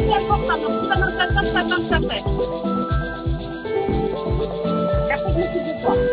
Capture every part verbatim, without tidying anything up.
C'est important, donc ça ne ça ça ça ça ça fait. Et après, je m'occupe de toi.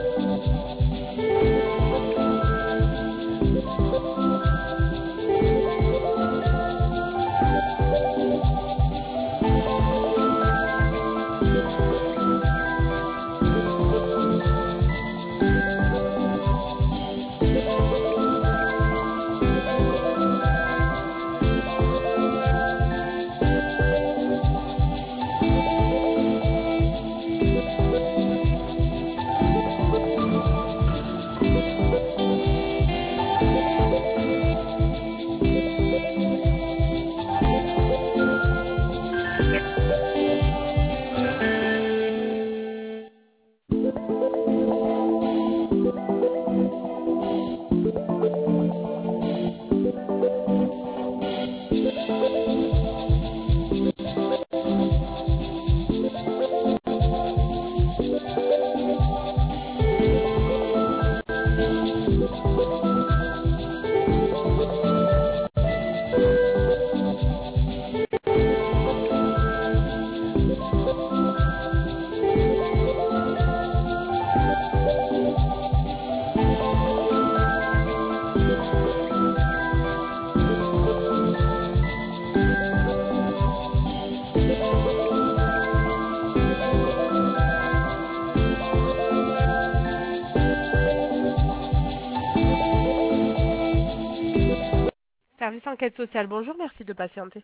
Service enquête sociale, bonjour, merci de patienter.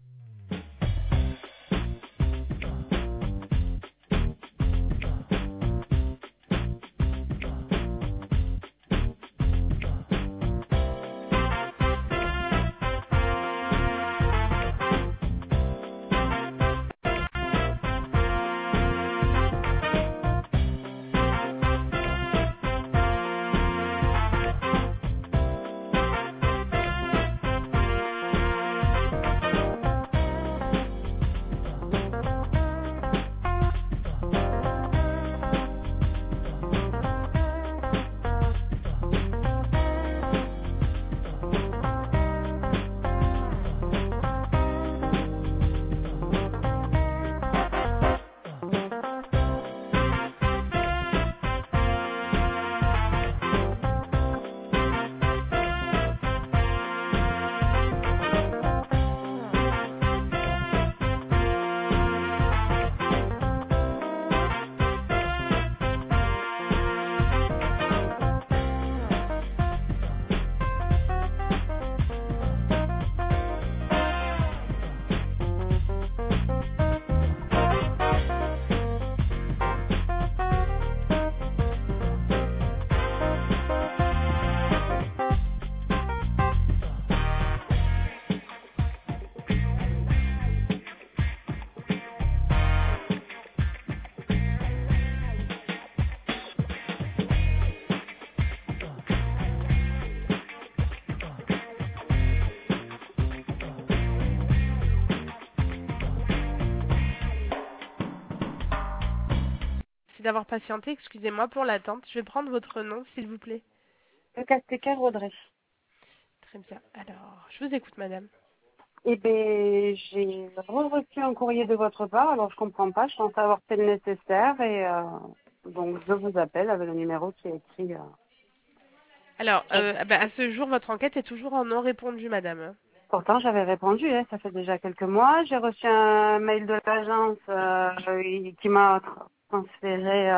Merci d'avoir patienté, excusez-moi pour l'attente. Je vais prendre votre nom, s'il vous plaît. Castéca Rodré. Très bien. Alors, je vous écoute, madame. Eh bien, j'ai reçu un courrier de votre part, alors je comprends pas, je pense avoir fait le nécessaire et euh, donc je vous appelle avec le numéro qui est écrit. Euh... Alors, euh, bah, à ce jour, votre enquête est toujours en non répondu, madame. Pourtant, j'avais répondu, hein, ça fait déjà quelques mois. J'ai reçu un mail de l'agence euh, qui m'a tra- transféré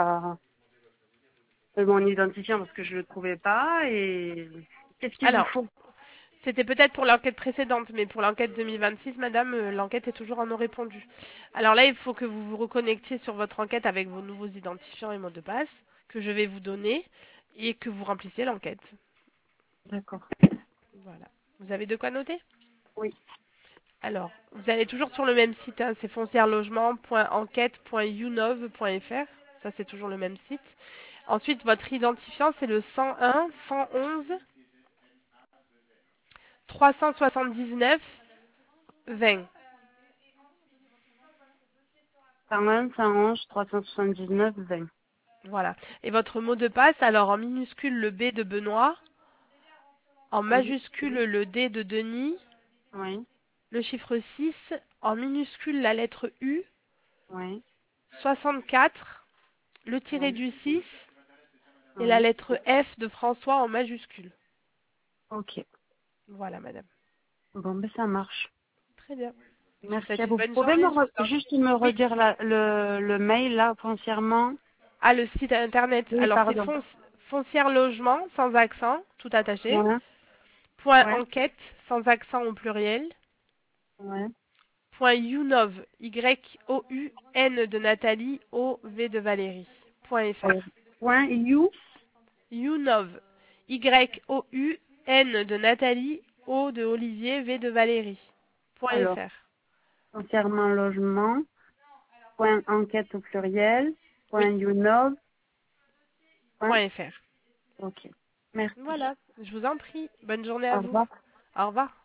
euh, mon identifiant parce que je le trouvais pas. Et qu'est-ce qu'il vous Alors, faut? c'était peut-être pour l'enquête précédente, mais pour l'enquête deux mille vingt-six, madame, euh, l'enquête est toujours en non répondu. Alors là, il faut que vous vous reconnectiez sur votre enquête avec vos nouveaux identifiants et mots de passe que je vais vous donner et que vous remplissiez l'enquête. D'accord. Voilà. Vous avez de quoi noter? Oui. Alors, vous allez toujours sur le même site, hein, c'est foncièrelogement point enquête point younov point fr. Ça, c'est toujours le même site. Ensuite, votre identifiant, c'est le cent un cent onze trois cent soixante-dix-neuf vingt. cent un, cent onze, trois cent soixante-dix-neuf, vingt. Voilà. Et votre mot de passe, alors en minuscule le B de Benoît, en Oui. majuscule le D de Denis, Oui. le chiffre six, en minuscule la lettre U, Oui. soixante-quatre, le tiré Oui. du six et la Oui. lettre F de François en majuscule. Ok. Voilà, madame. Bon, ben ça marche. Très bien. Je vous Merci souhaite à une vous. Vous bonne pouvez me journée. Je vous re- en juste prie. me Oui. redire la, le, le mail là foncièrement? Ah, le site internet. Oui, Alors, c'est pardon. fonci- foncière logement, sans accent, tout attaché. Ouais. Point Ouais. enquête, sans accent au pluriel. Ouais. Point younov, Y-O-U-N de Nathalie, O-V de Valérie. Point F R. Alors, point you. younov, Y-O-U-N de Nathalie, O de Olivier, V de Valérie. Point Alors, F R. foncièrement logement. Point enquête au pluriel. Point Oui, younov. Point. point F R. Ok. Merci. Voilà, je vous en prie. Bonne journée à Au vous. revoir. Au revoir.